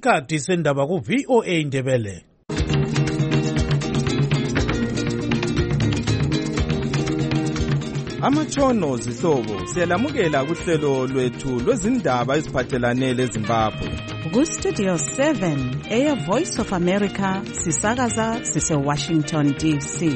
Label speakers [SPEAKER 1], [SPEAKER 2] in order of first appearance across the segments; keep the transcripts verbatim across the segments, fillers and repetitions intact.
[SPEAKER 1] isikhathi sendaba ku V O A Ndebele.
[SPEAKER 2] Amatshono zihlobo siyalamukela kuhlelo lwethu lwezindaba eziphathelane leZimbabwe.
[SPEAKER 3] Ku Studio seven, Air Voice of America, sisakaza sise Washington D C.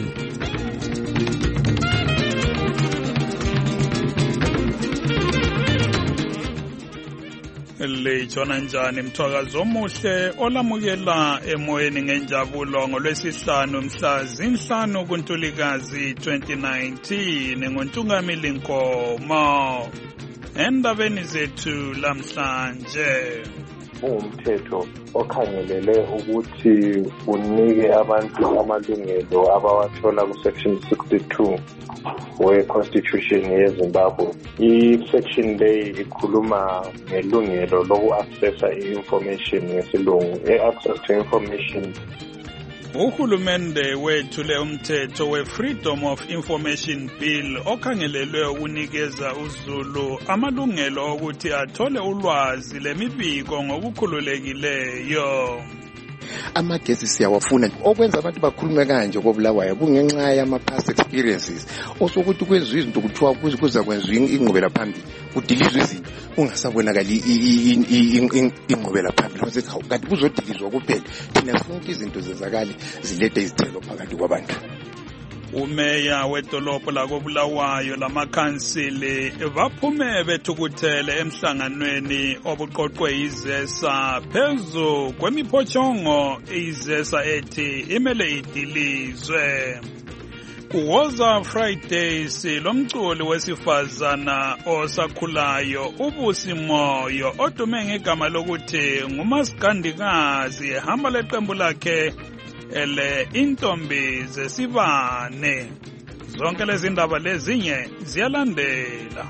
[SPEAKER 4] Lejona njani mthwakazo omuhle olamukela emoyeni ngenjabulo ngolwesihlanu mhla zinhlanu kuNtulikazi twenty nineteen ngoNtungamili Nkomo. Endabeni zethu lamhlanje,
[SPEAKER 5] umthetho okhangelele ukuthi unike abantu amalungelo abawathola ku section sixty-two we constitution yeZimbabwe. I-section le ikhuluma ngelungelo loku accessa i-information ngesilungu, access to information.
[SPEAKER 4] Uhulumende wethule umthetho we-Freedom of Information Bill okhangelelwe ukunikeza uZulu amalungelo okuthi athole ulwazi lemibiko ngokukhululekileyo.
[SPEAKER 6] Amagesi siyawafuna okwenza abantu bakhulume kanje kobulawayo kungenxa yama past experiences osokuthi kwezwe izinto kuthiwa kuza kwenziwa ingqubela phambili kudilizwe izinto kungasabonakali ingqubela phambili kanti kuzodilizwa kuphela thina sifuna izinto zezakale zilethe izithelo phakathi kwabantu.
[SPEAKER 4] Umeya wedolopho lakobulawayo lamakhansili baphume bethukuthele emhlanganweni obuqoqwe izesa phezu kwemiphothongo izesa ethi imele idilizwe. Kuwoza Fridays lomculi wesifazana osakhulayo uBusi Moyo odume ngegama lokuthi ngumasikandikazi ehamba leqembu lakhe ele intombi zesibane. Zonke lezi ndaba lezinye ziyalandela.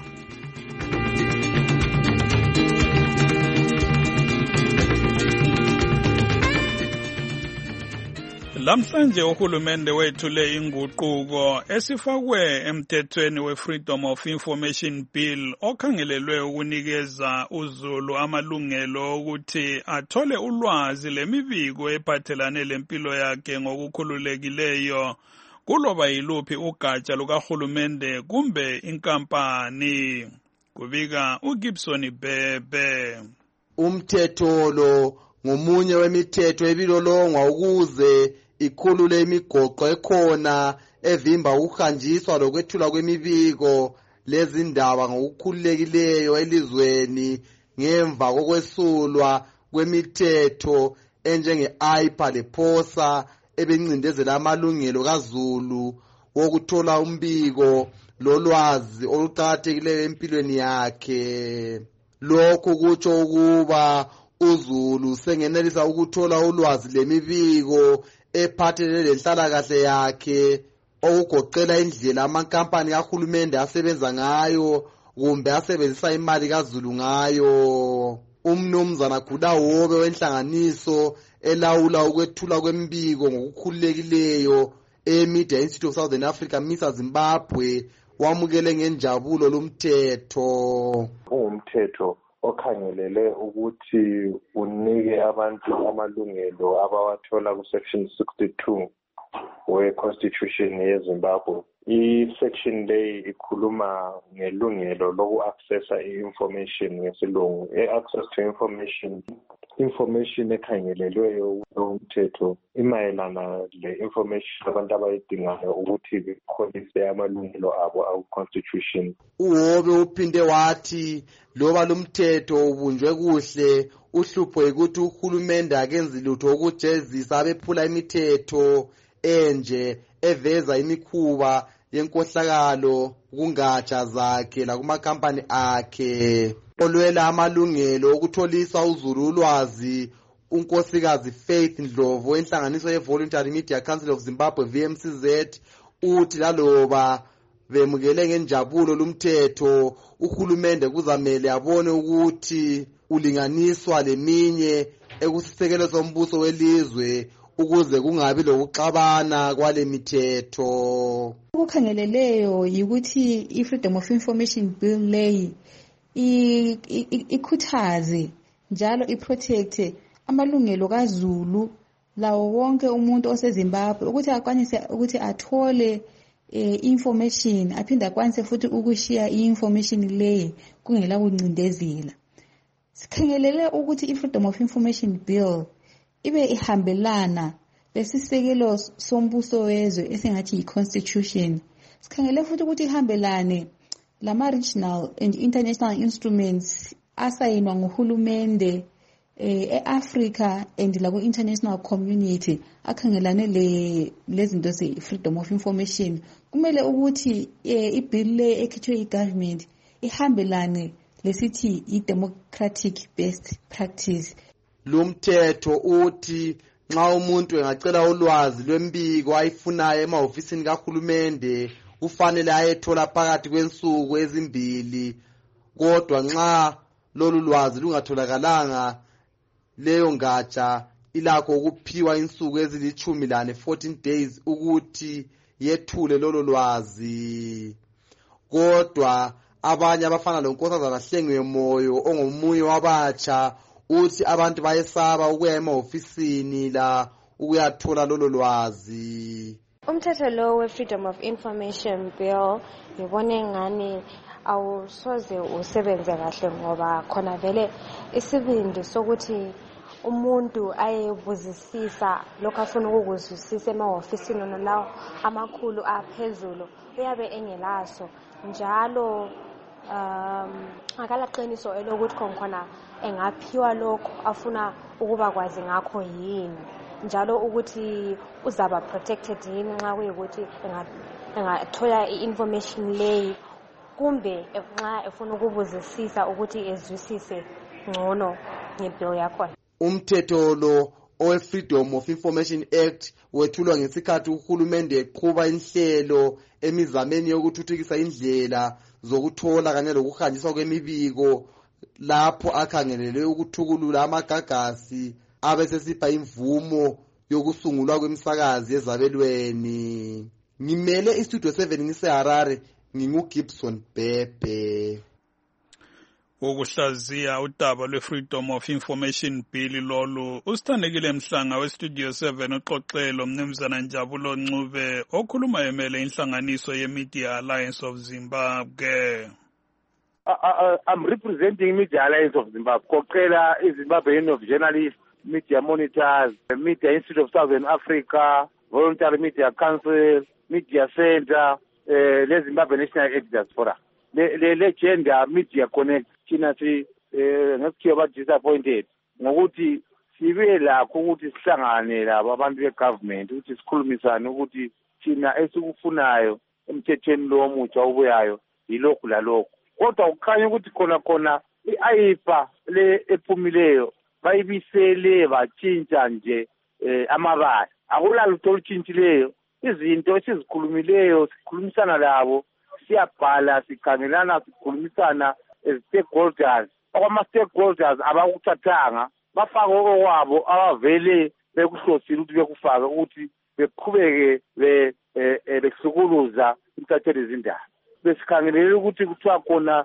[SPEAKER 4] Lamhlanje uhulumende wethule inguquko esifakwe emthethweni we-Freedom of Information Bill okhangelelwe ukunikeza uZulu amalungelo ukuthi athole ulwazi lemibiko ephathelane lempilo yakhe ngokukhululekileyo kuloba yiluphi ugatsha lukahulumende kumbe inkampani. Kubika uGibson Bebe.
[SPEAKER 7] Umthetho lo ngomunye wemithetho ebilolongwa ukuze ikhulule imigoqo ekhona evimba ukuhanjiswa lokwethula kwemibiko lezindaba ngokukhululekileyo elizweni ngemva kokwesulwa kwemithetho enjenge-I P A lePhosa ebencindezela amalungelo kaZulu wokuthola umbiko lolwazi oluqakathekileyo empilweni yakhe. Lokhu kutsho ukuba uZulu sengenelisa ukuthola ulwazi lemibiko ephathelene lenhlalakahle yakhe okugoqela indlela amankampani kahulumende asebenza ngayo kumbe asebenzisa imali kaZulu ngayo. Umnumzana Khulawobe wenhlanganiso elawula ukwethula kwemibiko ngokukhululekileyo eMedia Institute of Southern Africa MISA Zimbabwe wamukele ngenjabulo lomthetho.
[SPEAKER 5] Umthetho okhangelele ukuthi unike abantu amalungelo abawathola ku section sixty-two we constitution yeZimbabwe. I-section le ikhuluma ngelungelo loku accessa i-information ngesilungu, access to information. Information ekhangelelweyo umthetho imayelana le information abantu abayidingayo ukuthi bekholise amalungelo abo awu constitution.
[SPEAKER 7] Uhobe uphinde wathi loba lumthetho ubunjwe kuhle uhlupho ukuthi uhulumende akenzi lutho ukujezisa abephula imithetho enje eveza imikhuba yenkohlakalo kungatsha zakhe lakumakhampani akhe. Olwela amalungelo okutholisa uZulu ulwazi unkosikazi Faith Ndlovu wenhlanganiso ye-Voluntary Media Council of Zimbabwe V M C Z uthi laloba bemukele ngenjabulo lumthetho uhulumende kuzamele abone ukuthi ulinganiswa leminye ekusisekelo sombuso welizwe ukuze kungabi lokuxabana kwale mithetho.
[SPEAKER 8] Ukukhangeleleyo yikuthi i-Freedom of Information Bill leyi ikhuthaze njalo iprotect amalungelo kaZulu lawo wonke umuntu oseZimbabwe ukuthi akwanise ukuthi athole eh, information aphinde akwanise futhi ukushiya i-information leyi kungela kuncindezela. Sikhangelele ukuthi i-Freedom of Information Bill ibe ihambelana lesisekelo sombuso wezwe esingathi yi-constitution. Sikhangele futhi ukuthi ihambelane lama regional and international instruments asayinwa nguhulumende eh, e-Africa and la ku-international community akhangelane le lezinto ze-freedom of information. Kumele ukuthi eh, i-bill le ekhithwe i-government ihambelane lesithi i-democratic best practice.
[SPEAKER 7] Lumthetho uthi nxa umuntu engacela ulwazi lwembiko ayifunayo emahofisini kahulumende kufanele ayethola phakathi kwensuku ezimbili, kodwa nxa lolu lwazi lungatholakalanga leyo ngatsha ilakho ukuphiwa insuku ezilithumi lane fourteen days ukuthi yethule lolu lwazi. Kodwa abanye abafana lonkosazana Hlengwe Moyo ongomunye wabatsha uthi abantu bayesaba ukuya emahofisini la ukuyathola lolo lwazi.
[SPEAKER 9] Umthetho lo we-Freedom of Information Bill ngibone ngani awusoze usebenze kahle ngoba khona vele isibindi sokuthi umuntu ayebuzisisa lokho afuna ukukuzwisisa emahofisini nalawo amakhulu aphezulu uyabe engelaso njalo. Um, akalaqiniso elokuthi khona engaphiwa lokho afuna ukuba kwazi ngakho yini, njalo ukuthi uzaba protected yini nxa kuyikuthi engathola i-information leyi kumbe nxa efuna ukubuzisisa ukuthi ezwisise ngcono ngebill yakhona.
[SPEAKER 7] Umthetho lo owe-Freedom of Information Act wethulwa ngesikhathi uhulumende eqhuba inhlelo emizameni yokuthuthukisa indlela zokuthola kanye lokuhanjiswa kwemibiko lapho akhangelele ukuthukulula amagagasi abesesipha imvumo yokusungulwa kwemsakazi ezabelweni. Ngimele istudio seven ngiseHarare, nginguGibson Bebe.
[SPEAKER 4] Ukuhlaziya udaba lwe-Freedom of Information Bill lolu usithandekile Mhlanga we-Studio seven uxoxelo mnumzana Njabulo Ncube okhuluma emele inhlanganiso ye-Media Alliance of Zimbabwe.
[SPEAKER 10] I'm representing Media Alliance of Zimbabwe. Koqela iZimbabwe Union of Journalists, Media Monitors, Media Institute of Southern Africa, Voluntary Media Council, Media Center, uh, le Zimbabwe National Editors Forum. Le le legenda Media Connect thina si ngakuthiwa ba disappointed ngokuthi sibe lakho ukuthi sihlangane labo abantu be-government ukuthi sikhulumisane ukuthi thina esikufunayo emthethweni lo omutsha obuyayo yilokhu lalokhu. Kodwa ukukhanya ukuthi khona khona i-ayipa le ephumileyo bayibisele batshintsha nje amabala. Akulalutho olutshintshileyo. Izinto esizikhulumileyo sikhulumisana labo, siyabhala sikhangelana sikhulumisana as-stakeholders. Okwama-stakeholders abakuthathanga bafake okwabo abavele bekuhlosile ukuthi bekufake ukuthi beqhubeke besukuluza intatheli izindaba. Besikhangelele ukuthi kuthiwa khona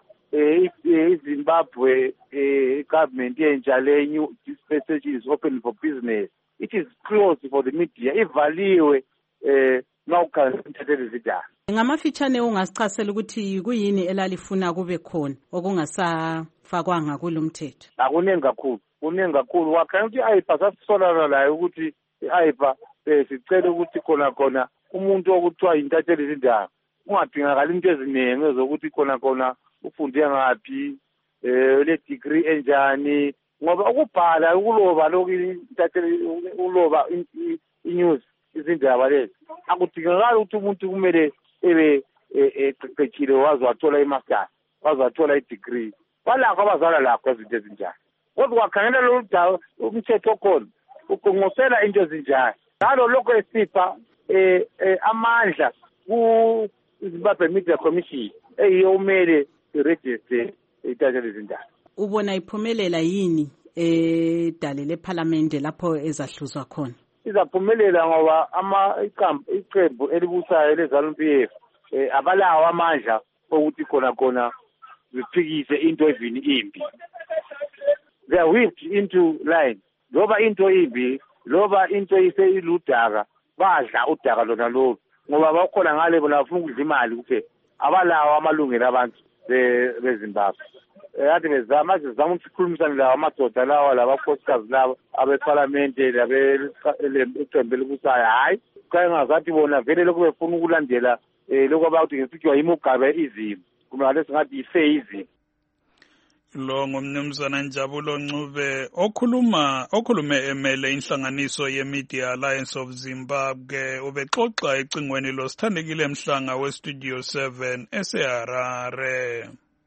[SPEAKER 10] iZimbabwe government yentsha le new dispensation is open for business. It is closed for the media. Ivaliwe nawukhangelele intatheli izindaba.
[SPEAKER 3] Ngamafitshane ungasichasela ukuthi kuyini elalifuna kube khona okungasafakwanga kulomthetho.
[SPEAKER 10] Akuningi kakhulu, kuningi kakhulu. Wakhanya ukuthi i-ayipa sasisolana layo ukuthi i-ayipa sicela ukuthi khona khona umuntu okuthiwa intatheli izindaba ungadingakala into eziningi ezokuthi khona khona ufunde ngaphi, le degree enjani, ngoba ukubhala ukuloba lokhu intatheli uloba i-news izindaba lezi akudingakala ukuthi umuntu kumele ebe eqeqeshile wazi wathola i-master, wazi wathola i-degree. Balakho abazala lakho izinto ezinjani. Kodwa wakhangela lo dawo umthetho okhona ukungosela into ezinjani. Ngalo lokho esipha amandla ku Zimbabwe Media Commission eyiyo umele iregister intatheli izindaba.
[SPEAKER 3] Ubona iphumelela yini edale leParliament lapho ezahluzwa khona?
[SPEAKER 10] Izaphumelela ngoba ama iqembu elibusayo leZANU-P F abalawo amandla ukuthi khona khona ziphikise into evini impi. They are whipped into line loba into imbi loba into iseyiludaka badla udaka lona lolu ngoba bakhona ngale bona bafuna ukudla imali kuphela abalawo amalungelo abantu beZimbabwe. Ade bezama sizama ukukhulumisana lawo amadoda lawa labakhosikazi labo abeparlamente labeqembu elibusayo hayi kaya ngazathi bona vele lokhu befuna ukulandela lokho abathi ngesithiwa imugabe izimo kumele singathi ife izimo.
[SPEAKER 4] Lo ngumnumzana Njabulo Ncube okhuluma okhulume emele inhlanganiso ye-Media Alliance of Zimbabwe ubexoxa ecingweni lo Sithandekile Mhlanga we-Studio seven eseHarare.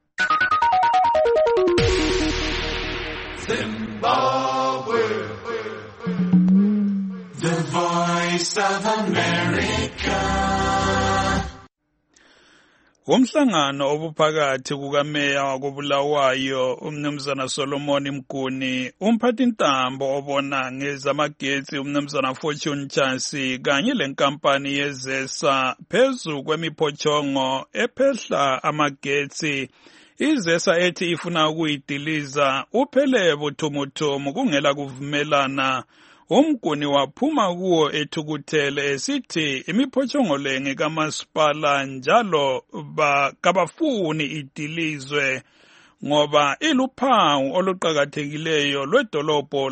[SPEAKER 11] Zimbabwe, the voice of America.
[SPEAKER 4] Umhlangano obuphakathi kukameya wakobulawayo umnumzana Solomon Mguni, umphathintambo obona ngezamagetsi umnumzana Fortune Chasi kanye lenkampani yeZESA phezu kwemiphochongo ephehla amagetsi. iZESA ethi ifuna ukuyidiliza uphele buthumuthumu kungela kuvumelana. Umguni waphuma kuwo ethukuthele esithi imiphochongo le ngekamasipala njalo kabafuni idilizwe ngoba iluphawu oluqakathekileyo lwedolobho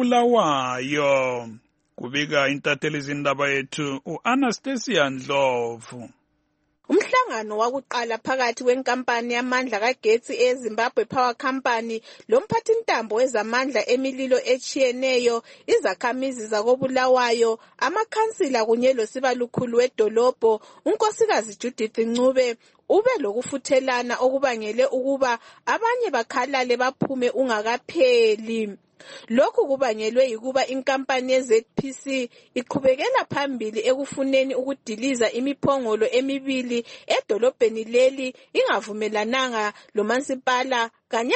[SPEAKER 4] lakobulawayo. Kubika intatheli izindaba yethu uAnastasia Ndlovu.
[SPEAKER 12] Umhlangano wakuqala phakathi kwenkampani yamandla kagetsi eZimbabwe Power Company lomphathintambo wezamandla emililo echiyeneyo, izakhamizi zakobulawayo, amakhansila kunye losibalukhulu wedolobho unkosikazi Judith Ncube ube lokufuthelana okubangele ukuba abanye bakhalale baphume ungakapheli. Lokhu kubangelwe yikuba inkampani ye-Z P C iqhubekela phambili ekufuneni ukudiliza imiphongolo emibili edolobheni leli ingavumelananga lomasipala kanye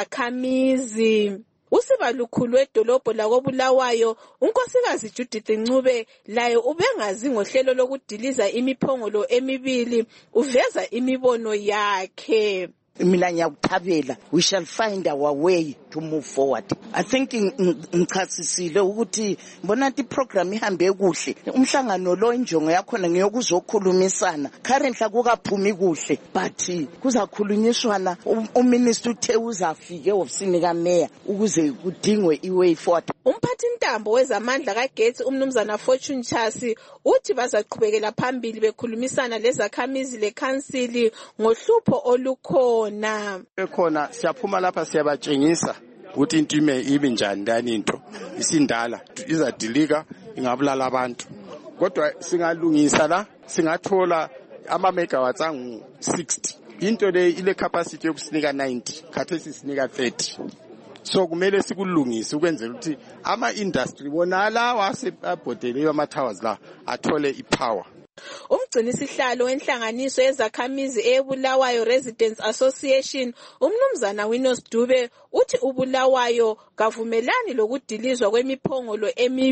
[SPEAKER 12] lezakhamizi. Usibalukhulu wedolobho lakobulawayo unkosikazi Judith Ncube laye ubengazi ngohlelo lokudiliza imiphongolo emibili uveza imibono yakhe.
[SPEAKER 13] Mina ngiyakuthabela, we shall find our way to move forward. I think ngichasisile ukuthi bona ti program ihambe kuhle. Umhlangano lo injongo yakhona ngeyokuzokhulumisana. Currently akukaphumi kuhle, but kuzakhulunyiswana uminister uthe uzafike ofisini kameya ukuze kudingwe iway forward.
[SPEAKER 12] Umphathintambo wezamandla kagetsi umnumzana Fortune Chasi uthi bazaqhubekela phambili bekhulumisana lezakhamizi lekhansili ngohlupho olukhona.
[SPEAKER 6] Ekhona siyaphuma lapha siyabatshengisa ukuthi into ime ibe njani ndani into isindala izadilika ingabulala abantu. Kodwa singalungisa la singathola ama megawatts angu sixty. Into le ile capacity yokusinika ninety, khathesi sinika thirty. So kumele sikulungise ukwenzela ukuthi ama industry bona lawa asebhodele ama towers la athole ipower.
[SPEAKER 12] Umgcinisihlalo wenhlanganiso yezakhamizi eBulawayo Residents Association umnumzana Winos Dube uthi uBulawayo kavumelani lokudilizwa kwemiphongolo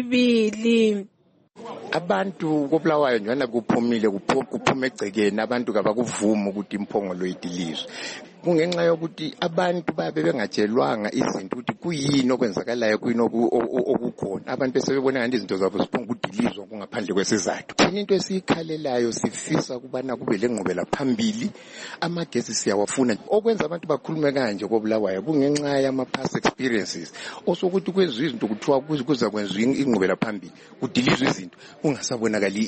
[SPEAKER 12] emibili.
[SPEAKER 6] Abantu kobulawayo njana kuphumile kuphume egcekeni abantu kabakuvuma ukuthi imphongolo idilizwe. Kungenxa yokuthi abantu babe bengatshelwanga izinto ukuthi kuyini okwenzakalayo kuyini okukhona. Abantu besebebona ngani izinto zabo ziphonga ukudilizwa kungaphandle kwesizathu. Thina into esiyikhalelayo sifisa kubana kube lengqubela phambili amagesi siyawafuna. Okwenza abantu bakhulume kanje kobulawayo kungenxa yama past experiences. Osokuthi kwezwe izinto kuthiwa kuza kwenziwa ingqubela phambili kudilizwa izinto kungasabonakali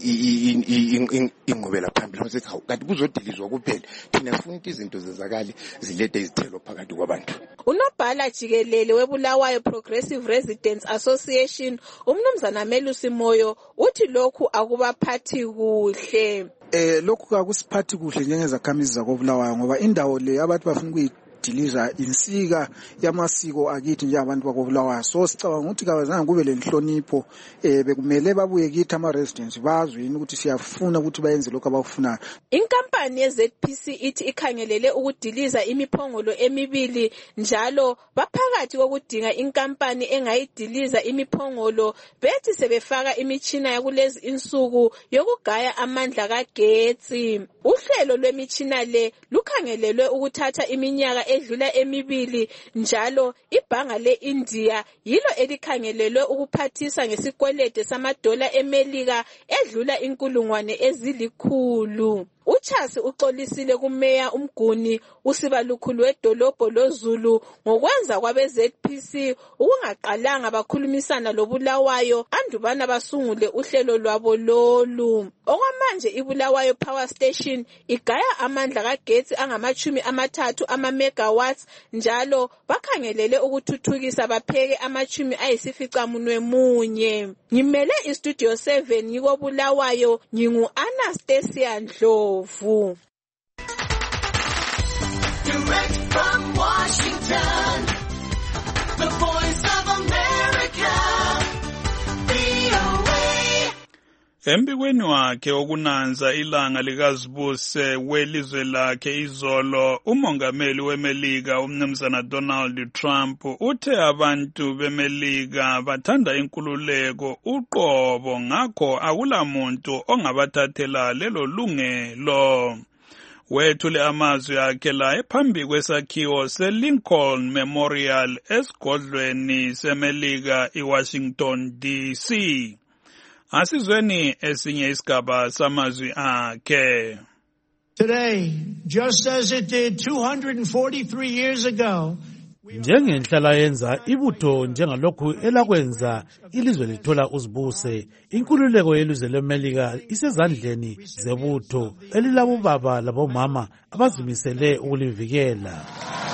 [SPEAKER 6] ingqubela phambili. Mase kanti kuzodilizwa kuphela. Thina sifuna izinto zezakale zilethe izithelo phakathi kwabantu.
[SPEAKER 12] Unobhala jikelele weBulawayo Progressive Residents Association umnumzana Melusi Moyo uthi lokhu akubaphathi kuhle.
[SPEAKER 14] Eh lokhu akusiphathi kuhle njengezakhamizi zakobulawayo ngoba indawo le abantu bafuna ukuyidiliza insika yamasiko akithi nje abantu bakobulawayo. So sicabanga ukuthi kawazange kube lenhlonipho eh bekumele babuye kithi ama residents bazwe yini ukuthi siyafuna ukuthi bayenze lokho abakufunayo.
[SPEAKER 12] Inkampani ye-Z P C ithi ikhangelele ukudiliza imiphongolo emibili njalo baphakathi kokudinga inkampani engayidiliza imiphongolo bethi sebefaka imitshina yakulezi insuku yokugaya amandla kagetsi. Uhlelo lwemitshina le lukhangelelwe ukuthatha iminyaka edlula emibili njalo ibhanga le-India yilo elikhangelelwe ukuphathisa ngesikwelede samadola eMelika edlula inkulungwane ezilikhulu. uCharles uxolisile kumeya uMguni usibalukhulu wedolobho loZulu ngokwenza kwabe-Z P C ukungaqalanga bakhulumisana loBulawayo andubana basungule uhlelo lwabo lolu. Okwamanje iBulawayo Power Station igaya amandla kagetsi angamachumi amathathu ama-megawatts njalo bakhangelele ukuthuthukisa bapheke amachumi ayisificamunwe munye. Ngimele iStudio seven ngikoBulawayo ngingu-Anastasia Ndlovu.
[SPEAKER 11] Direct from Washington, the voice of America, V O A.
[SPEAKER 4] Embikweni wakhe okunanza ilanga likazibuse welizwe lakhe izolo, umongameli weMelika umnumzana Donald Trump uthe abantu beMelika bathanda inkululeko uqobo ngakho akulamuntu ongabathathela lelo lungelo. Wethule amazwi akhe la ephambi kwesakhiwo seLincoln Memorial esigodlweni seMelika eWashington D C. Asizweni esinye isigaba samazwi akhe.
[SPEAKER 15] Today, just as it did two hundred forty-three years ago,
[SPEAKER 1] njengenhlala yenza ibutho njengalokhu elakwenza ilizwe lithola uzibuse, inkululeko yelizwe leMelika isezandleni zebutho elilabobaba labomama abazimisele ukulivikela.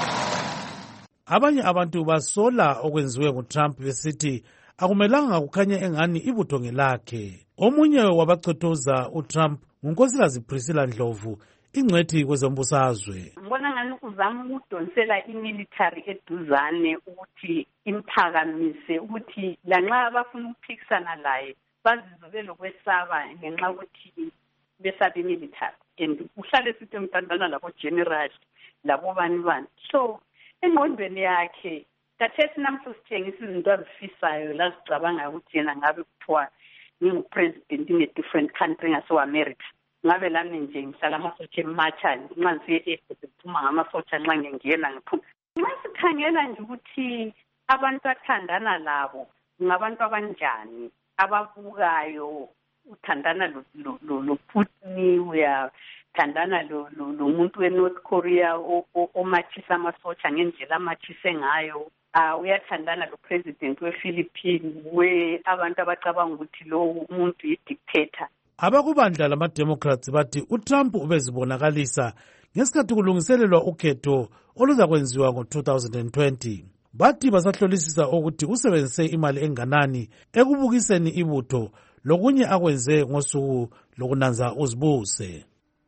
[SPEAKER 1] Abanye abantu basola okwenziwe nguTrump besithi akumelanga kukhanye engani ibutho ngelakhe. Omunye wabachothoza uTrump ngunkosikazi Priscilla Ndlovu, ingcwethi kwezombusazwe.
[SPEAKER 16] Ngibona ngani uzama ukudonsela imilitary eduzane ukuthi imphakamise ukuthi lanxa abafuna ukuphikisana laye bazizwe lokwesaba ngenxa ukuthi besaba imilitary and uhlale sithi mntandana labo general labo bani bani. So engqondweni yakhe kathesi namhla sithengisa izinto azifisayo lazicabanga ukuthi yena ngabe kuthiwa ngingu-president in a different country ngase-America. Ngabe lami nje ngihlala amasotsha ematsha nxa ngisiye ephuma ngamasotsha nxa ngingena ngiphuma. Nxa sikhangela nje ukuthi abantu athandana labo ngabantu abanjani ababukayo, uthandana loPutin, uyathandana lomuntu weNorth Korea omachisa amasotsha ngendlela amachise ngayo. Uh, uyathandana lo president wePhilippines we abantu abacabanga ukuthi lo umuntu yidictator.
[SPEAKER 1] Abakubandla lama-Democrats bathi uTrump ubezibonakalisa ngesikhathi kulungiselelwa ukhetho oluzakwenziwa ngo-two thousand twenty. Bathi basahlolisisa ukuthi usebenzise imali enganani ekubukiseni ibutho lokunye akwenze ngosuku lokunanza uzibuse.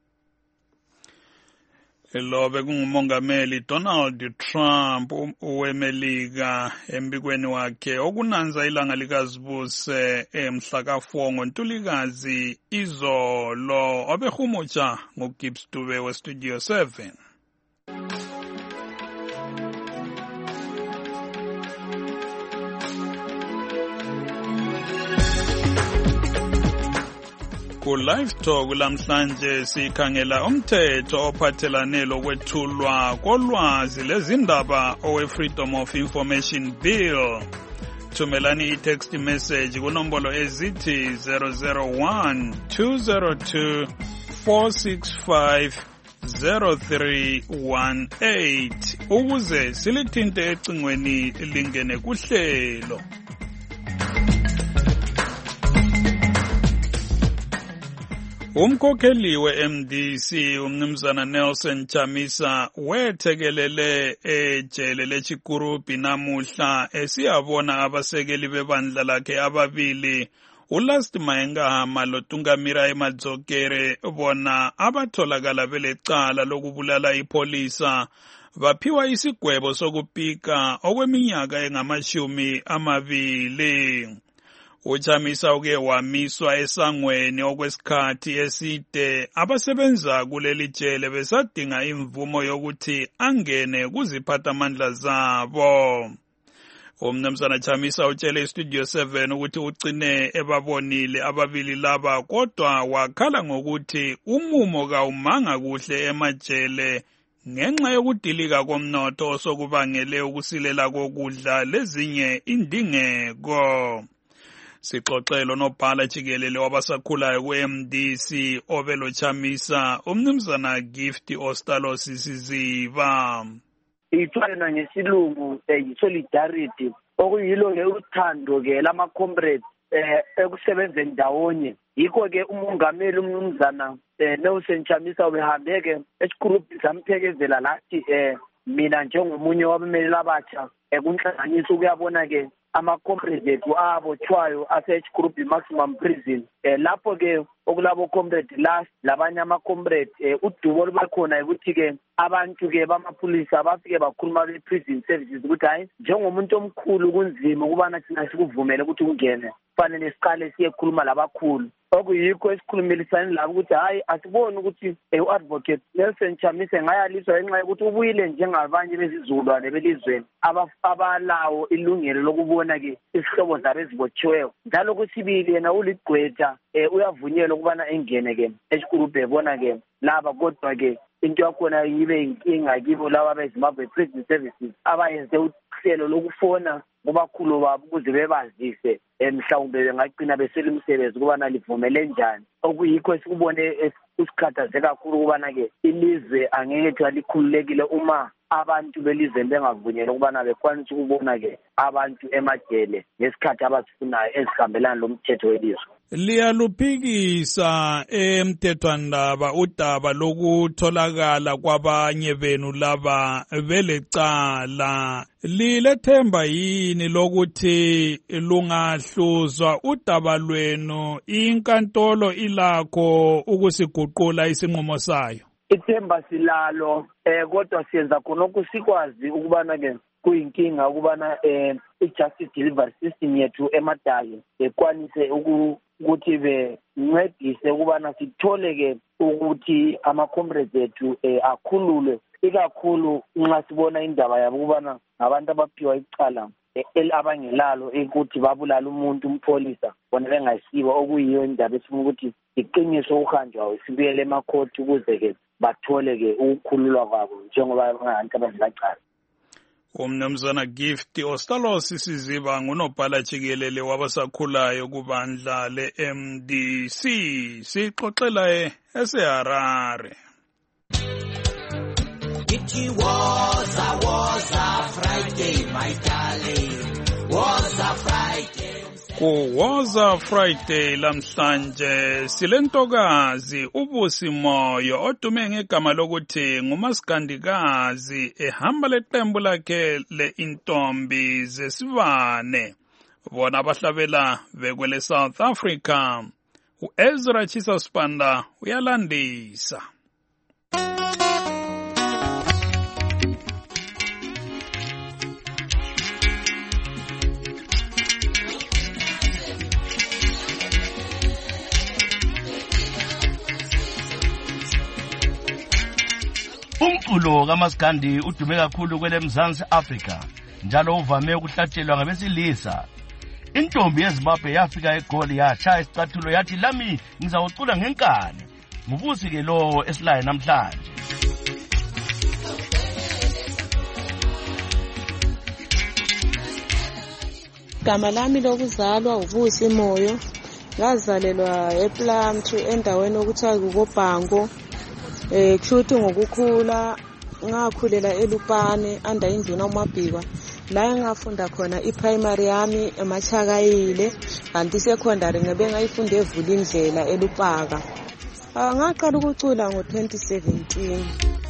[SPEAKER 4] Lo bekungumongameli Donald Trump weMelika embikweni wakhe okunanza ilanga likazibuse emhla ka four ngoNtulikazi izolo. Obehumutsha nguGibbs Dube weStudio seven. Ku live talk lamhlanje sikhangela umthetho ophathelane lokwethulwa kolwazi lezindaba owe Freedom of Information Bill. Thumelani i-text message kunombolo ezithi zero zero one two zero two four six five zero three one eight ukuze silithinte ecingweni lingene kuhlelo. Umkhokheli we-M D C umnumzana Nelson Chamisa wethekelele ejele leChikurupi namuhla esiyabona abasekeli bebandla lakhe ababili uLast Mahengama loTungamira eMadzokere bona abatholakala belecala lokubulala ipolisa baphiwa isigwebo sokupika okweminyaka engamashumi amabili. Uchamisa uke wamiswa esangweni okwesikhathi eside abasebenza kuleli jele besadinga imvumo yokuthi angene kuziphathamandla zabo. Umnumzana Chamisa utshele iStudio seven ukuthi ucine ebabonile ababili laba kodwa wakhala ngokuthi umumo kawumanga kuhle emajele ngenxa yokudilika komnotho sokubangele ukusilela kokudla lezinye indingeko. Sixoxelo nobhala jikelele wabasakhulayo ku-M D C Ovelo Chamisa, umnumzana Gift Ostalos Siziba.
[SPEAKER 17] Ithwalena ngesilungu yi-solidarity okuyilo-ke uthando-ke lama-comrades eh ekusebenzeni ndawonye. Yikho-ke umongameli umnumzana Nelson Chamisa ubehambe-ke esigruphi samphekezela lathi eh mina njengomunye wabameli abatsha ekunhlanganiso ukuyabona-ke ama-comrades ethu abotshwayo ase-group maximum prison eh lapho-ke okulabo comrade last labanye ama-comrade eh udubo lubakhona ukuthi-ke abantu-ke bamapholisa bafike bakhuluma be-prison services ukuthi hayi njengomuntu omkhulu kunzima ukubana thina sikuvumele ukuthi ungene kufanele siqale siyekhuluma labakhulu. Okuyikho esikhulumelisani labo ukuthi hayi asiboni ukuthi u-advocate Nelson Chamisa ngayaliswa ngenxa yokuthi ubuyile njengabanye bezizukulwane belizweni abalawo ilungelo lokubona-ke isihlobo zabo ezibotshiweyo. Njalo kusibili yena uligqwetha um uyavunyelwa ukubana engene-ke esikurubhe ebona-ke laba kodwa-ke into yakhona yibe inkinga kibo laba abezimbabwe prison services abayenze uhlelo lokufona kubakhulu babo ukuze bebazise mhlawumbe bengagcina besela umsebenzi ukubana livumele njani. Okuyikho esikubone usikhathaze kakhulu ukubana-ke ilizwe angeke likhululekile uma abantu belizweni bengavunyelwa ukubana bekwanise ukubona-ke abantu emajele ngesikhathi abazifunayo ezihambelana lomthetho welizwe.
[SPEAKER 4] Liyaluphikisa emthethwandaba udaba lokutholakala kwabanye benu laba belecala. Lilethemba yini lokuthi lungahluzwa udaba lwenu inkantolo ilakho ukusiguqula isinqumo sayo?
[SPEAKER 17] Ithemba silalo eh kodwa siyenza khonokho sikwazi ukubana-ke kuyinkinga ukubana eh i-justice delivery system yethu emadayo ekwanise ukuthi bencedise ukubana sithole-ke ukuthi ama-comrades ethu eh akhululwe, ikakhulu nxa sibona indaba yabo ukubana ngabantu abaphiwa icala abangelalo ukuthi babulala umuntu umpholisa bona bengayisibo, okuyiyo indaba esifuna ukuthi iqiniso ukuhanjwayo sibuyele emakhoti ukuze-ke bathole-ke ukukhululwa kwabo njengoba bangabantu abazilacala.
[SPEAKER 4] Umnumzana Gift Ostalos Siziba ngunobhala jikelele wabasakhulayo kubandla le-M D C. Sixoxela eseHarare.
[SPEAKER 11] It was a was a Friday, my darling. Was a Friday.
[SPEAKER 4] Ku Woza Friday lamhlanje silentokazi ubusi moyo odume ngegama lokuthi ngumasikandikazi ehamba leqembu lakhe le-intombi zesivane. Bona abahlabela bekwele South Africa. U-Ezra Chisa Spanda uyalandisa.
[SPEAKER 18] Umculo kaMaskandi udume kakhulu kwele Mzansi Africa, njalo uvame ukuhlatshelwa ngabesilisa. Intombi yeZimbabwe yafika eGoli yashaya isicathulo yathi lami ngizawucula ngenkani. Ngubusi ke lo esilaye namhlanje.
[SPEAKER 19] Igama lami lokuzalwa ubusi moyo. Ngazalelwa ePlumtree endaweni okuthiwa kuKobhango. Eh kushuthi ngokukhula ngakhulela eLupane anda induna uMabhikwa la ngafunda khona iPrimary yami eMachakayile kanti secondary ngebe ngayifunda eVula Indlela eLupaka. Ngaqala ukucula ngo twenty seventeen.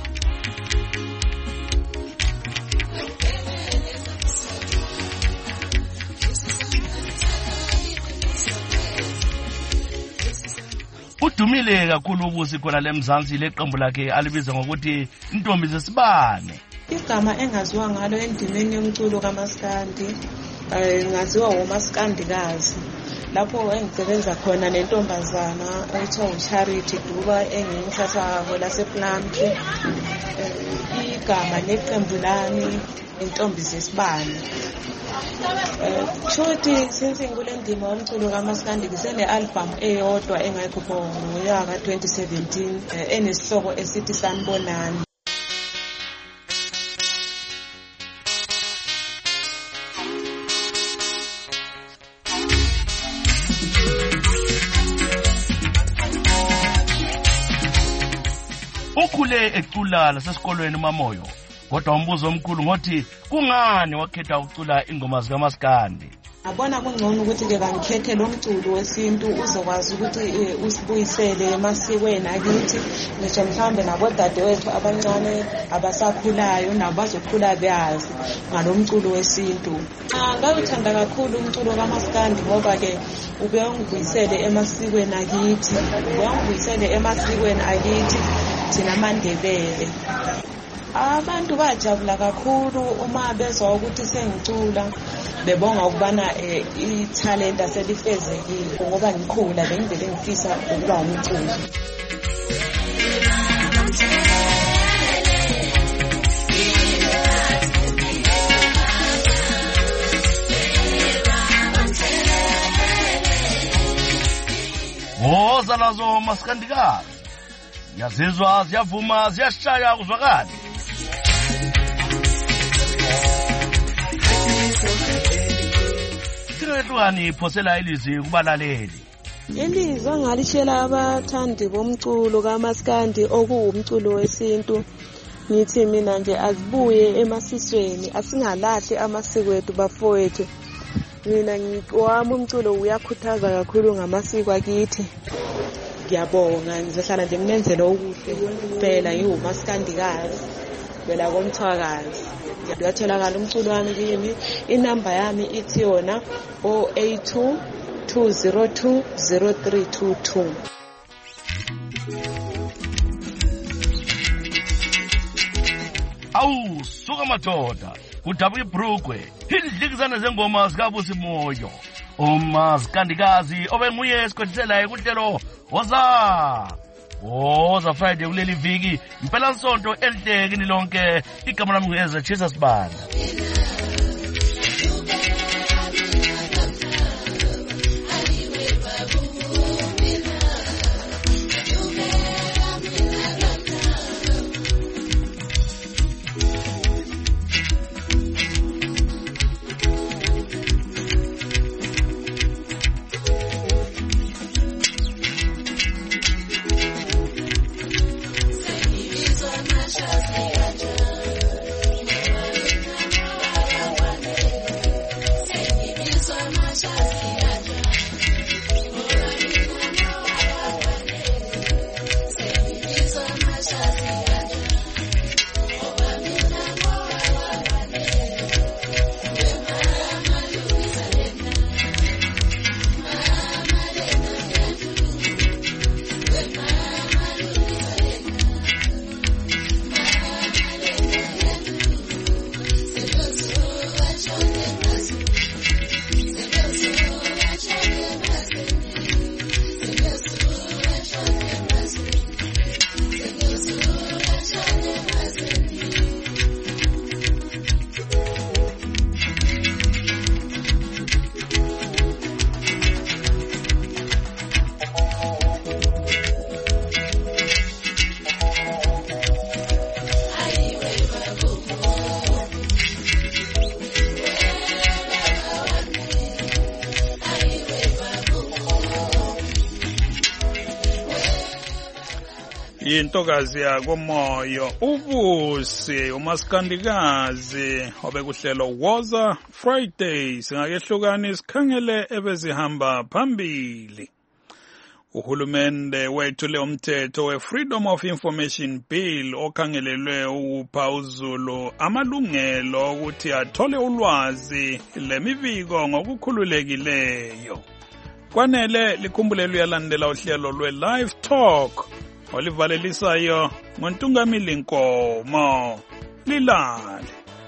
[SPEAKER 18] Udumile kakhulu ubusi khona leMzansi leqembu lakhe alibiza ngokuthi intombi zesibane.
[SPEAKER 19] Igama engaziwa ngalo endimeni yomculo kaMaskandi ngaziwa uMaskandikazi. Lapho engisebenza khona nentombazana ethiwa uCharity Duba engiyithatha hola sePlumtree. Igama leqembu lami intombi zesibane. Shothi since ngikule ndima yomculo kaMaskandi ngisene album eyodwa engayikhupha ngonyaka twenty seventeen enesihloko esithi Sanibonani.
[SPEAKER 18] ukhule ecula lasesikolweni uMamoyo, kodwa umbuzo omkhulu ngothi kungani wakhetha ukucula ingoma zikaMaskandi.
[SPEAKER 19] Abona kungcono ukuthi-ke bangikhethe lo mculo wesintu uzokwazi ukuthi usibuyisele emasikweni akithi, ngisho mhlawumbe nabodadewethu abancane abasakhulayo nabo bazokhula beyazi ngalo mculo wesintu. Ngawuthanda kakhulu umculo kaMaskandi ngoba-ke ube ungibuyisele emasikweni akithi, ube ungibuyisele emasikweni akithi thina maNdebele. Abantu bajabula kakhulu uma bezwa ukuthi sengicula, bebonga ukubana ithalenta selifezekile ngoba ngikhula bengivele ngifisa ukuba umculi.
[SPEAKER 18] Woza nazo Maskandikazi, yazizwa ziyavuma ziyashaya kuzwakala. Sirwethuani iphosela ilizwi kubalaleli.
[SPEAKER 19] Ilizwi ngalishela abathandi bomculo kaMaskandi okuwumculo wesintu. Ngithi mina nje azibuye emasisweni, asingalahli amasiko ethu bafowethu. Mina ngiwami umculo uyakhuthaza kakhulu ngamasiko akithi. Ngiyabonga, ngizohlala nje ngimenzele okuhle phela ngiwuMaskandikazi phela komthwakazi. Ngiyatholakala umculo wami kimi, inamba yami ithi yona zero eight two two zero two zero three two two.
[SPEAKER 18] Awu suka madoda kudaba iBrugwe indlikizana zengoma zikabusi Moyo uMaskandikazi obenguye esikhotiselayo kuhlelo Woza Woza Friday kuleli viki impela nsonto elihlekini lonke. Igama lami ngiyeza Jesus Banda.
[SPEAKER 4] Intokazi yakomoyo ubusi uMaskandikazi obekuhlelo Woza Friday singakehlukani isikhangele ebezihamba phambili. Uhulumende wethule umthetho we-Freedom of Information Bill okhangelelwe ukupha uZulu amalungelo ukuthi athole ulwazi lemibiko ngokukhululekileyo. Kwanele likhumbulelo yalandela uhlelo lwe-Live Talk olivalelisayo ngoNtungamili Nkomo. Lilale.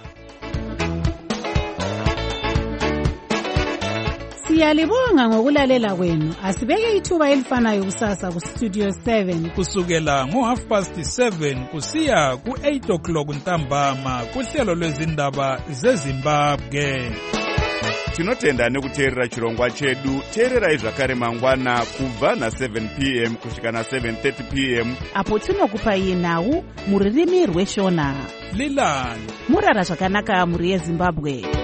[SPEAKER 20] Siyalibonga ngokulalela kwenu. Asibeke ithuba elifanayo kusasa ku Studio seven
[SPEAKER 4] kusukela ngo half past seven kusiya ku eight o'clock ntambama kuhlelo lwezindaba zeZimbabwe.
[SPEAKER 21] Tinotenda nekuteerera chirongwa chedu. Teererai zvakare mangwana kubva na seven p m kusvika na seven thirty p m
[SPEAKER 3] apo tinokupai nhau muririmi rweshona.
[SPEAKER 4] Lilani.
[SPEAKER 3] Murara zvakanaka muri yeZimbabwe.